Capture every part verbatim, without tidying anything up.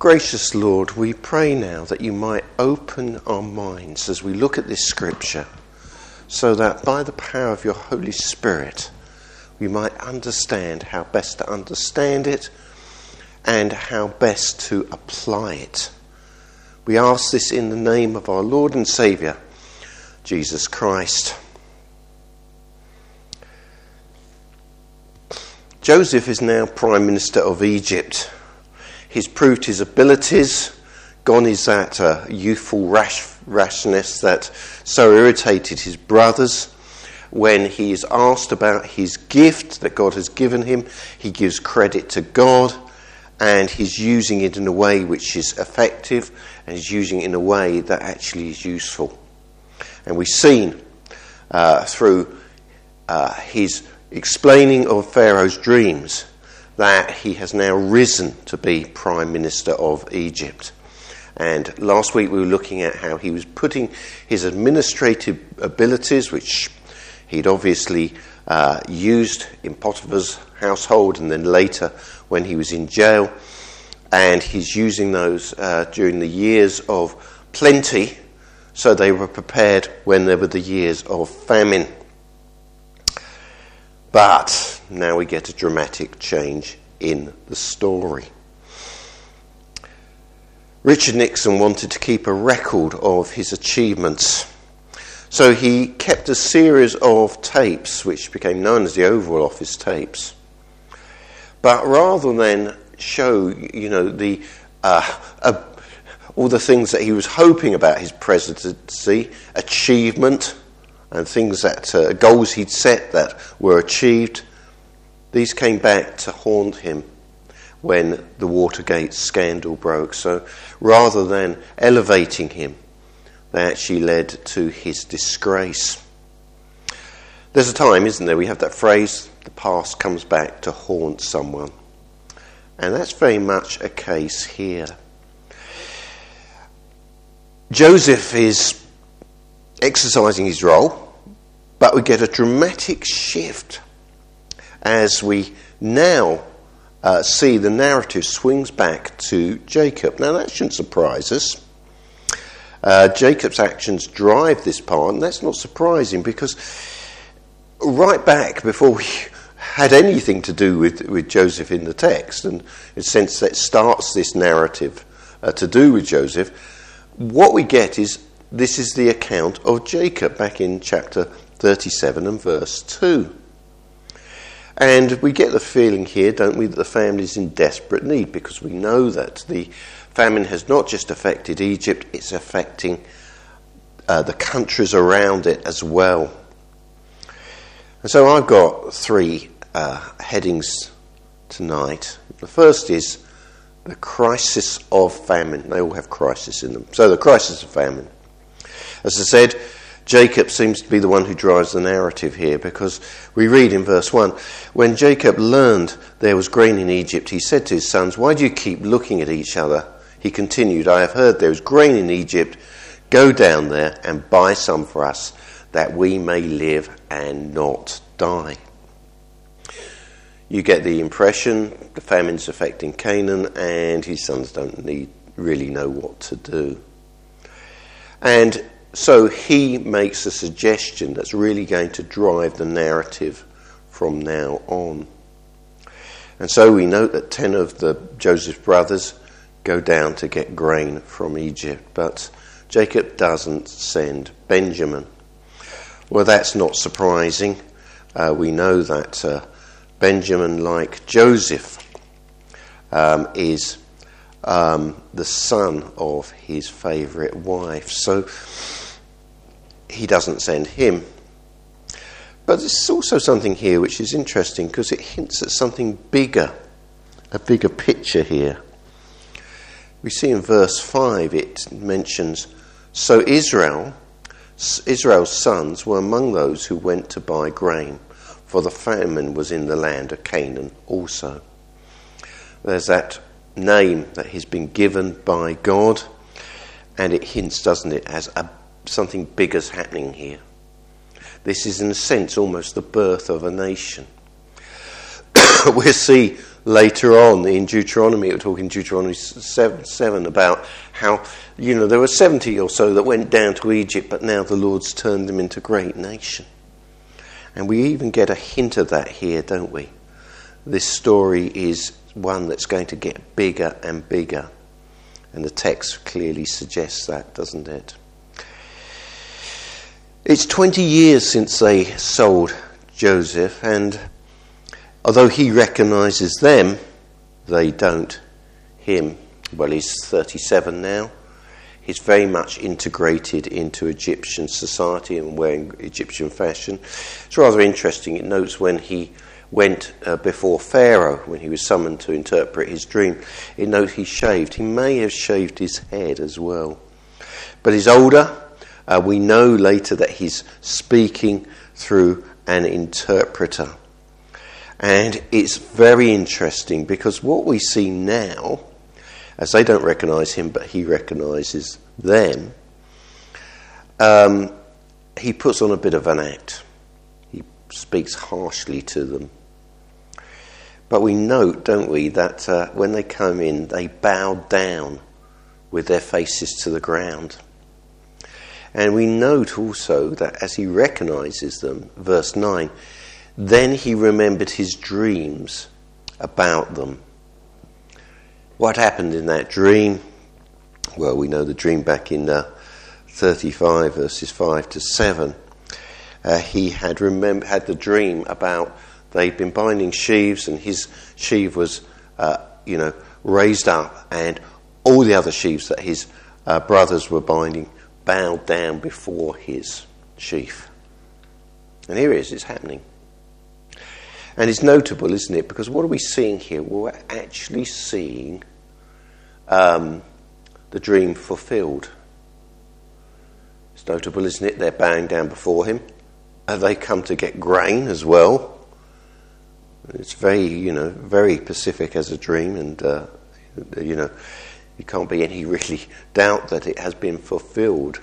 Gracious Lord, we pray now that you might open our minds as we look at this scripture, so that by the power of your Holy Spirit we might understand how best to understand it and how best to apply it. We ask this in the name of our Lord and Saviour, Jesus Christ. Joseph is now Prime Minister of Egypt. He's proved his abilities. Gone is that uh, youthful rash, rashness that so irritated his brothers. When he is asked about his gift that God has given him, he gives credit to God, and he's using it in a way which is effective, and he's using it in a way that actually is useful. And we've seen uh, through uh, his explaining of Pharaoh's dreams that he has now risen to be Prime Minister of Egypt. And last week we were looking at how he was putting his administrative abilities, which he'd obviously uh, used in Potiphar's household and then later when he was in jail, and he's using those uh, during the years of plenty, so they were prepared when there were the years of famine. But now we get a dramatic change in the story. Richard Nixon wanted to keep a record of his achievements. So he kept a series of tapes which became known as the Oval Office tapes. But rather than show, you know, the uh, uh, all the things that he was hoping about his presidency, achievement, and things that uh, goals he'd set that were achieved, these came back to haunt him when the Watergate scandal broke. So rather than elevating him, they actually led to his disgrace. There's a time, isn't there, we have that phrase, the past comes back to haunt someone. And that's very much a case here. Joseph is exercising his role, but we get a dramatic shift as we now uh, see the narrative swings back to Jacob. Now that shouldn't surprise us. Uh, Jacob's actions drive this part, and that's not surprising because right back before we had anything to do with, with Joseph in the text, and in a sense that starts this narrative uh, to do with Joseph, what we get is this is the account of Jacob back in chapter thirty-seven and verse two. And we get the feeling here, don't we, that the family is in desperate need, because we know that the famine has not just affected Egypt, it's affecting uh, the countries around it as well. And so I've got three uh, headings tonight. The first is the crisis of famine. They all have crisis in them. So the crisis of famine. As I said, Jacob seems to be the one who drives the narrative here, because we read in verse one, when Jacob learned there was grain in Egypt, he said to his sons, why do you keep looking at each other? He continued, I have heard there is grain in Egypt. Go down there and buy some for us, that we may live and not die. You get the impression the famine's affecting Canaan, and his sons don't need, really know what to do. And so he makes a suggestion that's really going to drive the narrative from now on. And so we note that ten of the Joseph brothers go down to get grain from Egypt, but Jacob doesn't send Benjamin. Well, that's not surprising. Uh, we know that uh, Benjamin, like Joseph, um, is um, the son of his favourite wife. So he doesn't send him. But there's also something here which is interesting, because it hints at something bigger, a bigger picture here. We see in verse five it mentions, so Israel, Israel's sons were among those who went to buy grain, for the famine was in the land of Canaan also. There's that name that has been given by God, and it hints, doesn't it, as a, something bigger's happening here. This is in a sense almost the birth of a nation. We'll see later on in Deuteronomy. It will talk in Deuteronomy seven, seven about how, you know, there were seventy or so that went down to Egypt, but now the Lord's turned them into a great nation. And we even get a hint of that here, don't we? This story is one that's going to get bigger and bigger. And the text clearly suggests that, doesn't it? It's twenty years since they sold Joseph, and although he recognises them, they don't him. Well, he's thirty-seven now. He's very much integrated into Egyptian society and wearing Egyptian fashion. It's rather interesting. It notes when he went uh, before Pharaoh, when he was summoned to interpret his dream, it notes he shaved. He may have shaved his head as well. But he's older. Uh, we know later that he's speaking through an interpreter. And it's very interesting because what we see now, as they don't recognise him but he recognises them, um, he puts on a bit of an act. He speaks harshly to them. But we note, don't we, that uh, when they come in, they bow down with their faces to the ground. And we note also that as he recognises them, verse nine, then he remembered his dreams about them. What happened in that dream? Well, we know the dream back in uh, thirty-five, verses five to seven. Uh, he had remember, had the dream about they'd been binding sheaves, and his sheaf was, uh, you know, raised up, and all the other sheaves that his uh, brothers were binding bowed down before his sheaf. And here it is, it's happening. And it's notable, isn't it? Because what are we seeing here? Well, we're actually seeing um, the dream fulfilled. It's notable, isn't it? They're bowing down before him. Uh, they come to get grain as well. It's very, you know, very specific as a dream, and uh, you know, you can't be any really doubt that it has been fulfilled.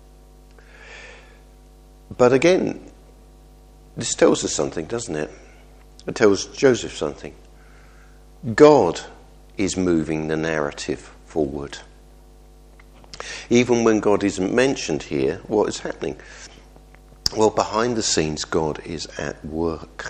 But again, this tells us something, doesn't it? It tells Joseph something. God is moving the narrative forward. Even when God isn't mentioned here, what is happening? Well, behind the scenes, God is at work.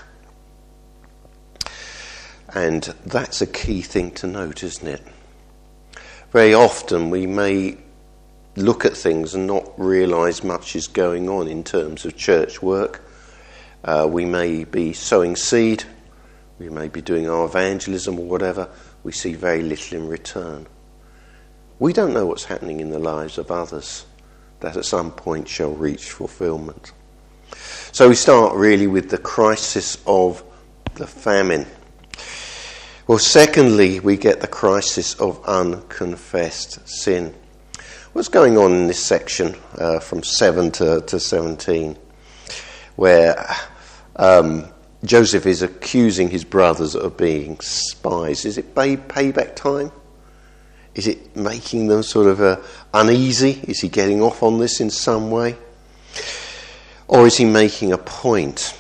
And that's a key thing to note, isn't it? Very often we may look at things and not realise much is going on in terms of church work. Uh, we may be sowing seed, we may be doing our evangelism or whatever. We see very little in return. We don't know what's happening in the lives of others that at some point shall reach fulfilment. So we start really with the crisis of the famine. Well, secondly, we get the crisis of unconfessed sin. What's going on in this section uh, from seven to, to seventeen, where um, Joseph is accusing his brothers of being spies? Is it pay, payback time? Is it making them sort of uh, uneasy? Is he getting off on this in some way? Or is he making a point?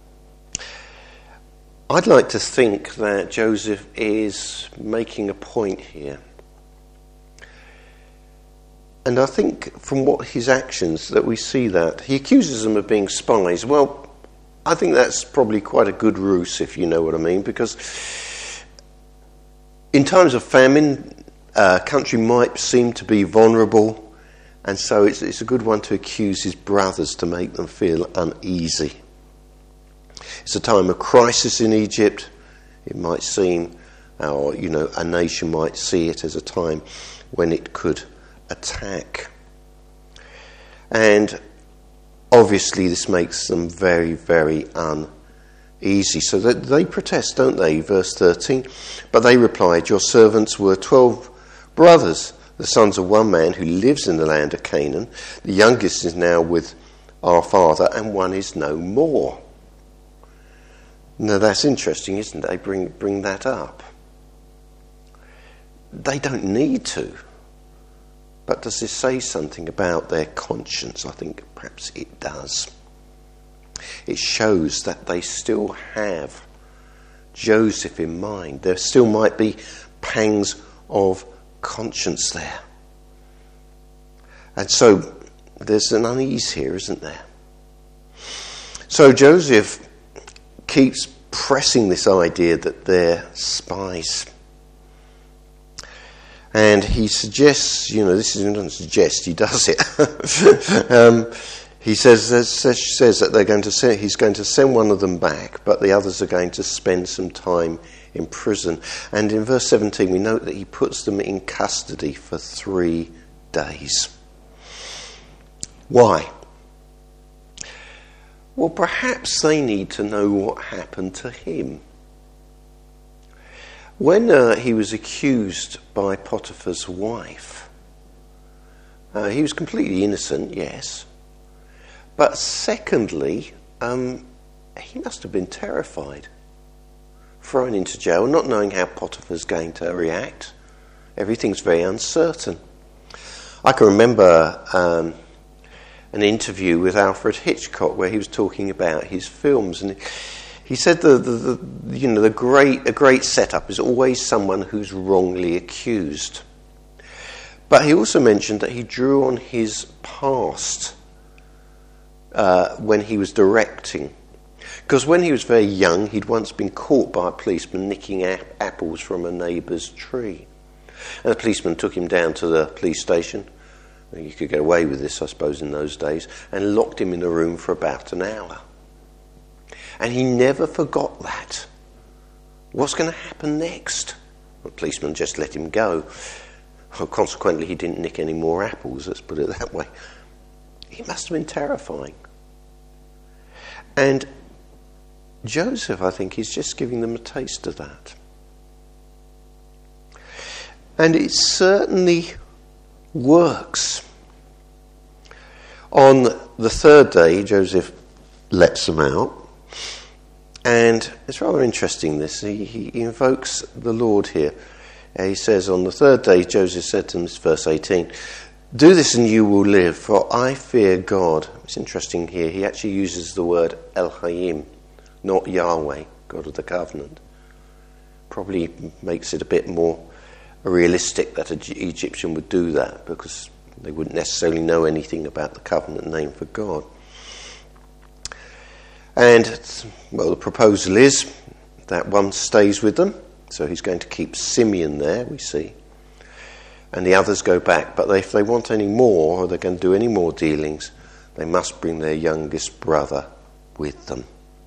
I'd like to think that Joseph is making a point here. And I think from what his actions that we see that. He accuses them of being spies. Well, I think that's probably quite a good ruse, if you know what I mean, because in times of famine, a country might seem to be vulnerable, and so it's, it's a good one to accuse his brothers to make them feel uneasy. It's a time of crisis in Egypt. It might seem, or you know, a nation might see it as a time when it could attack. And obviously this makes them very, very uneasy. So that they protest, don't they? Verse thirteen. But they replied, your servants were twelve brothers, the sons of one man who lives in the land of Canaan. The youngest is now with our father, and one is no more. Now that's interesting, isn't it? They bring, bring that up. They don't need to. But does this say something about their conscience? I think perhaps it does. It shows that they still have Joseph in mind. There still might be pangs of conscience there. And so there's an unease here, isn't there? So Joseph keeps pressing this idea that they're spies. And he suggests, you know, this is, he doesn't suggest, he does it. um, he says, says says that they're going to send, he's going to send one of them back, but the others are going to spend some time in prison. And in verse seventeen, we note that he puts them in custody for three days. Why? Well, perhaps they need to know what happened to him. When uh, he was accused by Potiphar's wife, uh, he was completely innocent, yes. But secondly, um, he must have been terrified. Thrown into jail, not knowing how Potiphar's going to react. Everything's very uncertain. I can remember um, an interview with Alfred Hitchcock where he was talking about his films, and he said the, the, the you know the great a great setup is always someone who's wrongly accused. But he also mentioned that he drew on his past uh, when he was directing, because when he was very young, he'd once been caught by a policeman nicking ap- apples from a neighbour's tree, and the policeman took him down to the police station. You could get away with this, I suppose, in those days, and locked him in a room for about an hour. And he never forgot that. What's going to happen next? The policeman just let him go. Well, consequently, he didn't nick any more apples, let's put it that way. He must have been terrifying. And Joseph, I think, is just giving them a taste of that. And it certainly works. On the third day, Joseph lets them out. And it's rather interesting, this. He, he invokes the Lord here. Uh, he says, on the third day, Joseph said to them, this is verse eighteen, "Do this and you will live, for I fear God." It's interesting here. He actually uses the word Elohim, not Yahweh, God of the covenant. Probably makes it a bit more realistic that an Egyptian would do that, because they wouldn't necessarily know anything about the covenant name for God. And, well, the proposal is that one stays with them. So he's going to keep Simeon there, we see. And the others go back. But if they want any more, or they're going to do any more dealings, they must bring their youngest brother with them.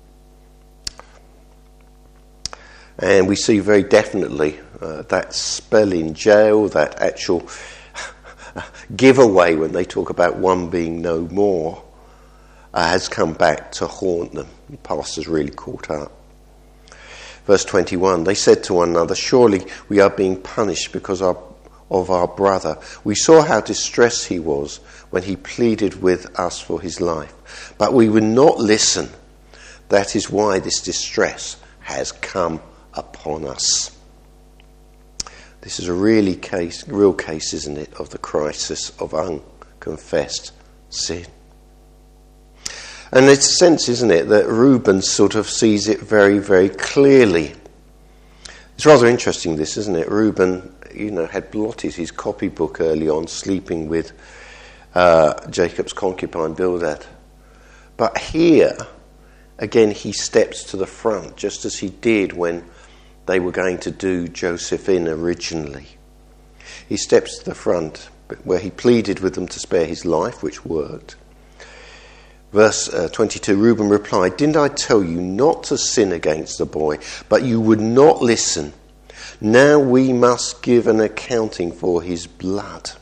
And we see very definitely uh, that spell in jail, that actual giveaway when they talk about one being no more, uh, has come back to haunt them. The pastor's really caught up. Verse twenty-one, they said to one another, "Surely we are being punished because our, of our brother. We saw how distressed he was when he pleaded with us for his life. But we would not listen. That is why this distress has come upon us." This is a really case, real case, isn't it, of the crisis of unconfessed sin. And it's a sense, isn't it, that Reuben sort of sees it very, very clearly. It's rather interesting, this, isn't it? Reuben, you know, had blotted his copybook early on, sleeping with uh, Jacob's concubine Bildad. But here, again, he steps to the front, just as he did when they were going to do Joseph in originally. He steps to the front, where he pleaded with them to spare his life, which worked. Verse uh, twenty-two, Reuben replied, "Didn't I tell you not to sin against the boy? But you would not listen. Now we must give an accounting for his blood."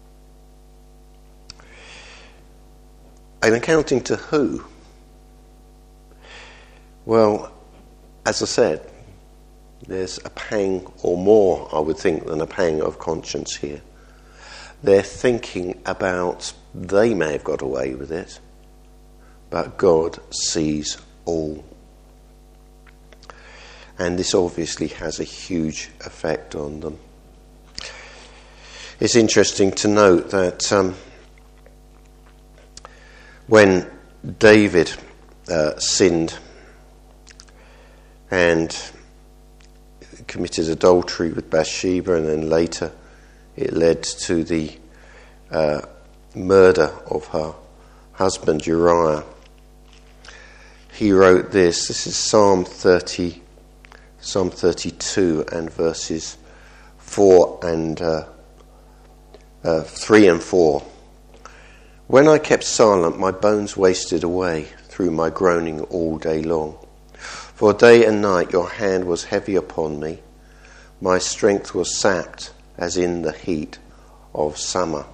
An accounting to who? Well, as I said, there's a pang or more, I would think, than a pang of conscience here. They're thinking about they may have got away with it, but God sees all. And this obviously has a huge effect on them. It's interesting to note that um, when David uh, sinned and committed adultery with Bathsheba, and then later it led to the uh, murder of her husband Uriah. He wrote this. This is Psalm thirty, Psalm thirty-two, and verses four and uh, uh, three and four. When I kept silent, my bones wasted away through my groaning all day long. For day and night your hand was heavy upon me. My strength was sapped as in the heat of summer.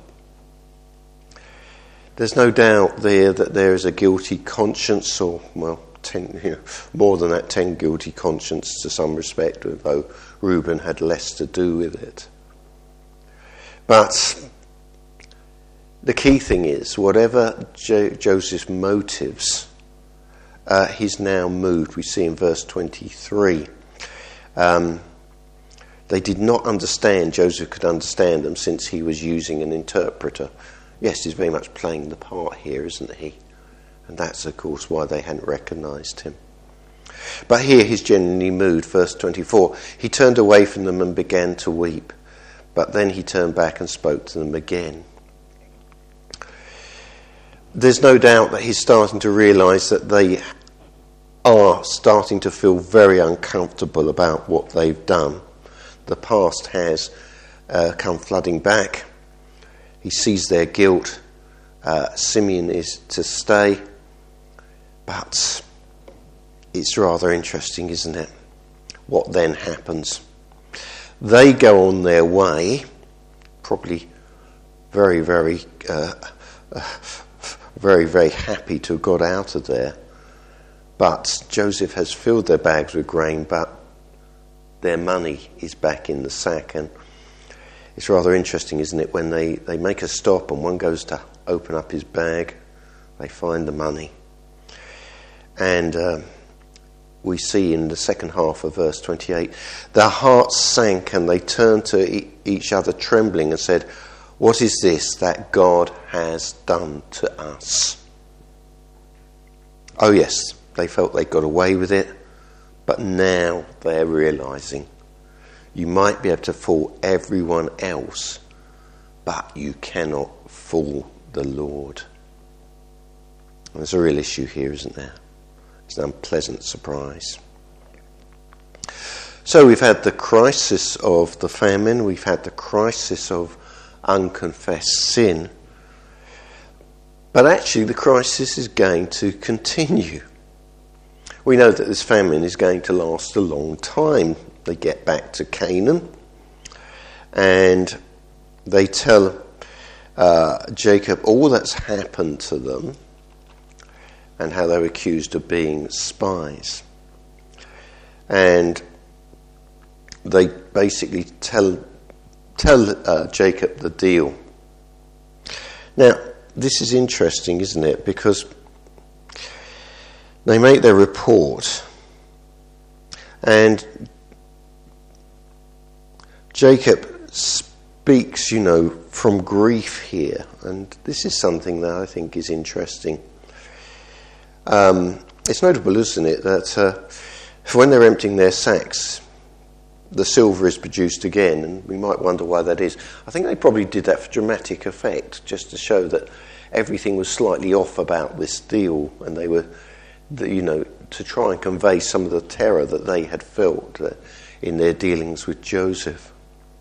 There's no doubt there that there is a guilty conscience, or, well, ten, you know, more than that, ten guilty conscience to some respect, although Reuben had less to do with it. But the key thing is, whatever jo- Joseph's motives, uh, he's now moved. We see in verse twenty-three. Um, they did not understand. Joseph could understand them since he was using an interpreter. Yes, he's very much playing the part here, isn't he? And that's, of course, why they hadn't recognised him. But here he's genuinely moved. Verse twenty-four. He turned away from them and began to weep. But then he turned back and spoke to them again. There's no doubt that he's starting to realise that they are starting to feel very uncomfortable about what they've done. The past has uh, come flooding back. He sees their guilt. Uh, Simeon is to stay. But it's rather interesting, isn't it? What then happens? They go on their way, probably very, very, uh, uh, very, very happy to have got out of there. But Joseph has filled their bags with grain, but their money is back in the sack. And it's rather interesting, isn't it, when they, they make a stop and one goes to open up his bag, they find the money. And uh, we see in the second half of verse twenty-eight, their hearts sank and they turned to e- each other trembling and said, "What is this that God has done to us?" Oh yes, they felt they got away with it, but now they're realising you might be able to fool everyone else, but you cannot fool the Lord. And there's a real issue here, isn't there? It's an unpleasant surprise. So we've had the crisis of the famine, we've had the crisis of unconfessed sin, but actually the crisis is going to continue. We know that this famine is going to last a long time. They get back to Canaan and they tell uh, Jacob all that's happened to them and how they were accused of being spies. And they basically tell tell uh, Jacob the deal. Now, this is interesting, isn't it? Because they make their report and Jacob speaks, you know, from grief here. And this is something that I think is interesting. Um, it's notable, isn't it, that uh, when they're emptying their sacks, the silver is produced again, and we might wonder why that is. I think they probably did that for dramatic effect, just to show that everything was slightly off about this deal, and they were, you know, to try and convey some of the terror that they had felt uh, in their dealings with Joseph.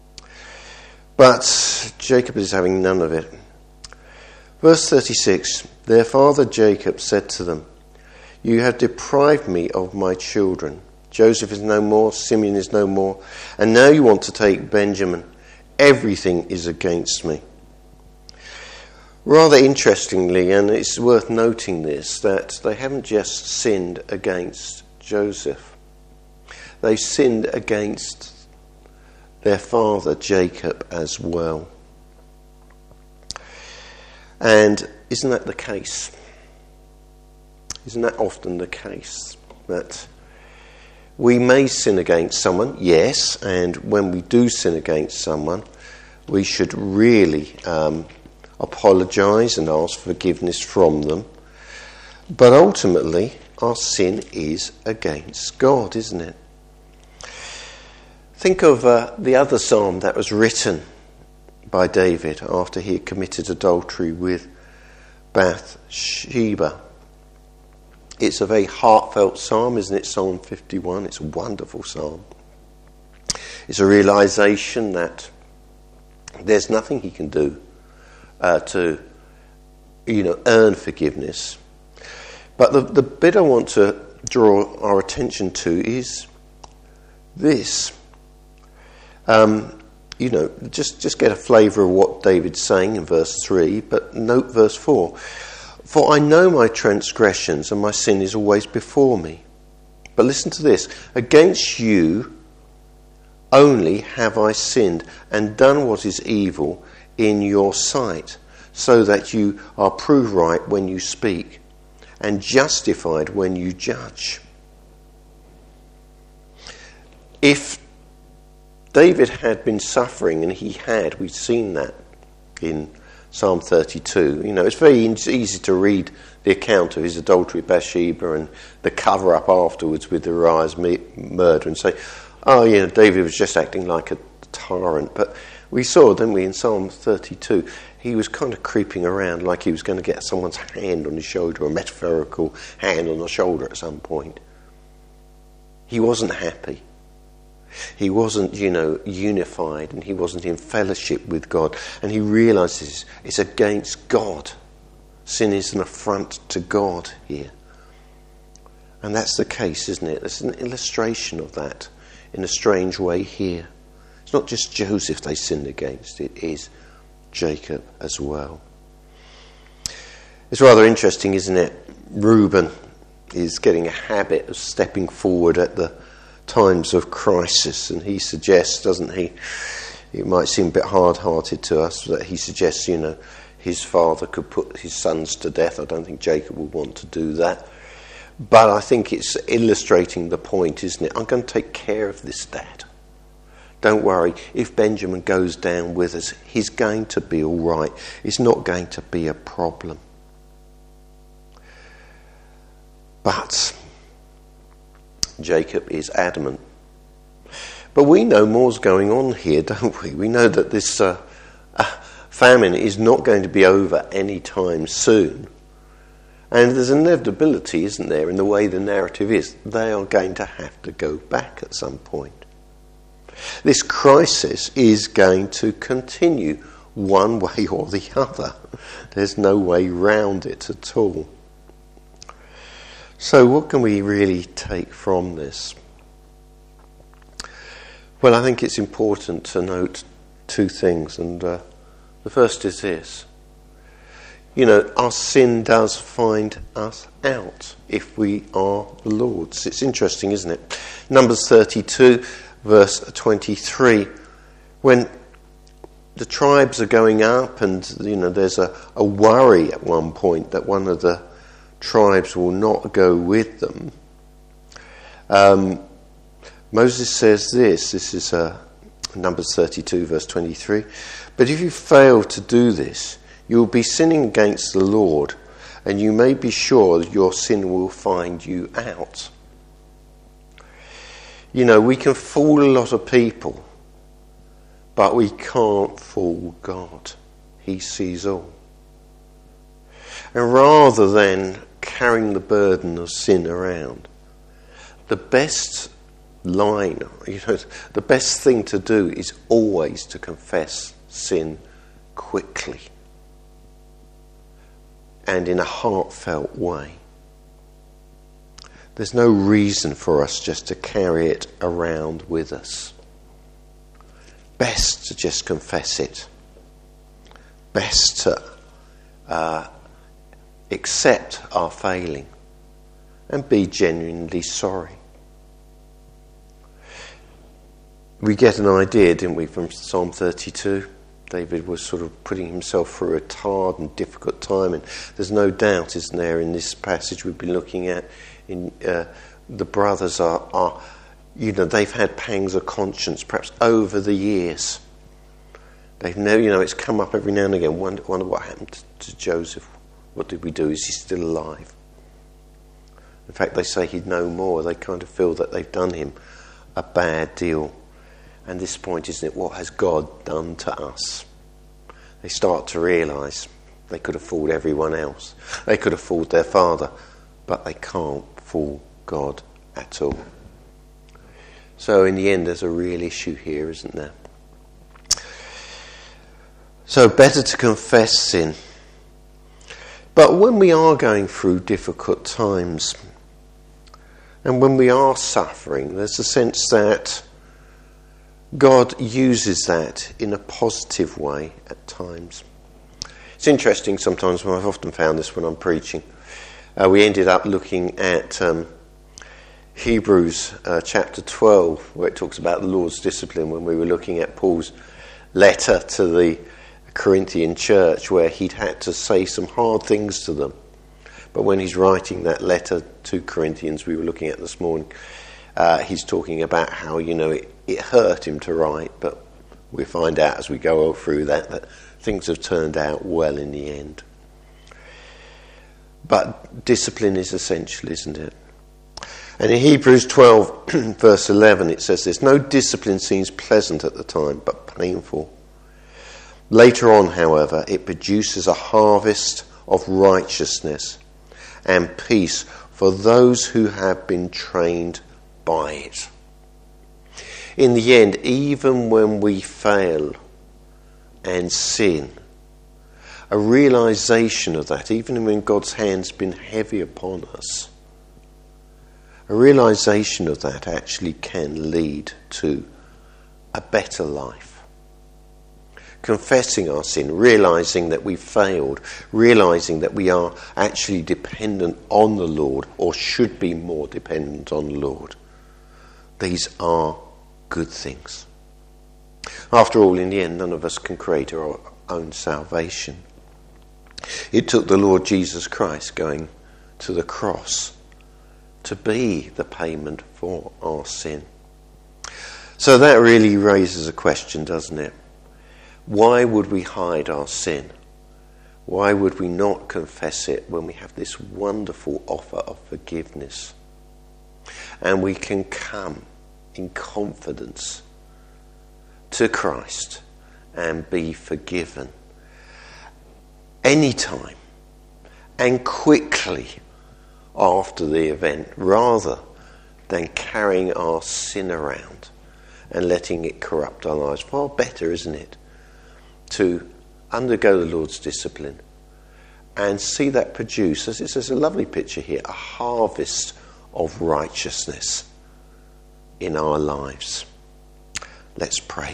But Jacob is having none of it. Verse thirty-six, their father Jacob said to them, "You have deprived me of my children. Joseph is no more, Simeon is no more, and now you want to take Benjamin. Everything is against me." Rather interestingly, and it's worth noting this, that they haven't just sinned against Joseph. They've sinned against their father Jacob as well. And isn't that the case? Isn't that often the case? That we may sin against someone, yes, and when we do sin against someone, we should really um, apologise and ask forgiveness from them. But ultimately, our sin is against God, isn't it? Think of uh, the other psalm that was written by David after he had committed adultery with Bathsheba. It's a very heartfelt psalm, isn't it? Psalm fifty-one. It's a wonderful psalm. It's a realization that there's nothing he can do uh, to, you know, earn forgiveness. But the, the bit I want to draw our attention to is this. Um, you know, just, just get a flavour of what David's saying in verse three, but note verse four. For I know my transgressions and my sin is always before me. But listen to this. Against you only have I sinned and done what is evil in your sight, so that you are proved right when you speak and justified when you judge. If David had been suffering, and he had, we've seen that in Psalm thirty-two. You know, it's very easy to read the account of his adultery with Bathsheba and the cover-up afterwards with Uriah's murder and say, oh, yeah, David was just acting like a tyrant. But we saw, didn't we, in Psalm thirty-two, he was kind of creeping around like he was going to get someone's hand on his shoulder, a metaphorical hand on the shoulder at some point. He wasn't happy. He wasn't, you know, unified, and he wasn't in fellowship with God. And he realises it's against God. Sin is an affront to God here. And that's the case, isn't it? There's an illustration of that in a strange way here. It's not just Joseph they sinned against, it is Jacob as well. It's rather interesting, isn't it? Reuben is getting a habit of stepping forward at the times of crisis, and he suggests, doesn't he, it might seem a bit hard-hearted to us, that he suggests, you know, his father could put his sons to death. I don't think Jacob would want to do that, but I think it's illustrating the point, isn't it? I'm going to take care of this, Dad. Don't worry, if Benjamin goes down with us, he's going to be all right. It's not going to be a problem. But Jacob is adamant. But we know more's going on here, don't we? We know that this uh, uh, famine is not going to be over any time soon. And there's an inevitability, isn't there, in the way the narrative is. They are going to have to go back at some point. This crisis is going to continue one way or the other. There's no way round it at all. So what can we really take from this? Well, I think it's important to note two things, and uh, the first is this. You know, our sin does find us out if we are the Lord's. It's interesting, isn't it? Numbers thirty-two, verse twenty-three, when the tribes are going up and, you know, there's a, a worry at one point that one of the tribes will not go with them. Um, Moses says this, this is uh, Numbers thirty-two, verse twenty-three, but if you fail to do this, you will be sinning against the Lord, and you may be sure that your sin will find you out. You know, we can fool a lot of people, but we can't fool God. He sees all. And rather than carrying the burden of sin around, the best line, you know, the best thing to do is always to confess sin quickly and in a heartfelt way. There's no reason for us just to carry it around with us. Best to just confess it. Best to uh, accept our failing and be genuinely sorry. We get an idea, didn't we, from Psalm thirty-two? David was sort of putting himself through a hard and difficult time, and there's no doubt, isn't there, in this passage we've been looking at, in uh, the brothers are, are, you know, they've had pangs of conscience, perhaps over the years. They've never, you know, it's come up every now and again. Wonder, wonder what happened to Joseph. What did we do? Is he still alive? In fact, they say he'd no more. They kind of feel that they've done him a bad deal. And this point, isn't it? What has God done to us? They start to realise they could have fooled everyone else. They could have fooled their father, but they can't fool God at all. So in the end, there's a real issue here, isn't there? So better to confess sin. But when we are going through difficult times, and when we are suffering, there's a sense that God uses that in a positive way at times. It's interesting sometimes, when I've often found this when I'm preaching. Uh, we ended up looking at um, Hebrews uh, chapter twelve, where it talks about the Lord's discipline, when we were looking at Paul's letter to the Corinthian church, where he'd had to say some hard things to them. But when he's writing that letter to Corinthians we were looking at this morning, uh, he's talking about how, you know, it, it hurt him to write, but we find out as we go through that that things have turned out well in the end. But discipline is essential, isn't it? And in Hebrews twelve, verse eleven, it says this: no discipline seems pleasant at the time, but painful. Later on, however, it produces a harvest of righteousness and peace for those who have been trained by it. In the end, even when we fail and sin, a realization of that, even when God's hand's been heavy upon us, a realization of that actually can lead to a better life. Confessing our sin, realizing that we've failed, realizing that we are actually dependent on the Lord, or should be more dependent on the Lord. These are good things. After all, in the end, none of us can create our own salvation. It took the Lord Jesus Christ going to the cross to be the payment for our sin. So that really raises a question, doesn't it? Why would we hide our sin? Why would we not confess it when we have this wonderful offer of forgiveness? And we can come in confidence to Christ and be forgiven anytime and quickly after the event, rather than carrying our sin around and letting it corrupt our lives. Far better, isn't it, to undergo the Lord's discipline and see that produce, as it says, a lovely picture here, a harvest of righteousness in our lives. Let's pray.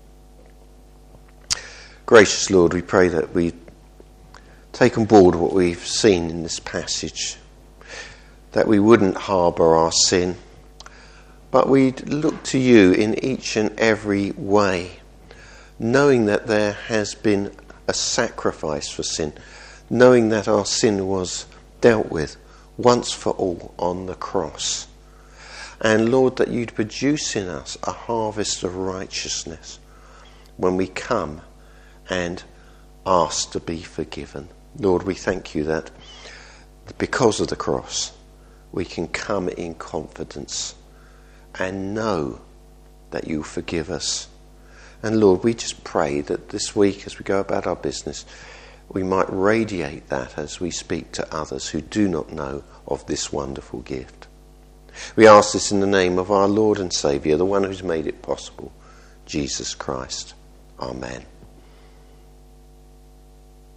Gracious Lord, we pray that we take on board what we've seen in this passage, that we wouldn't harbour our sin, but we'd look to you in each and every way, knowing that there has been a sacrifice for sin, knowing that our sin was dealt with once for all on the cross. And Lord, that you'd produce in us a harvest of righteousness when we come and ask to be forgiven. Lord, we thank you that because of the cross, we can come in confidence and know that you forgive us. And Lord, we just pray that this week, as we go about our business, we might radiate that as we speak to others who do not know of this wonderful gift. We ask this in the name of our Lord and Saviour, the one who's made it possible, Jesus Christ. Amen.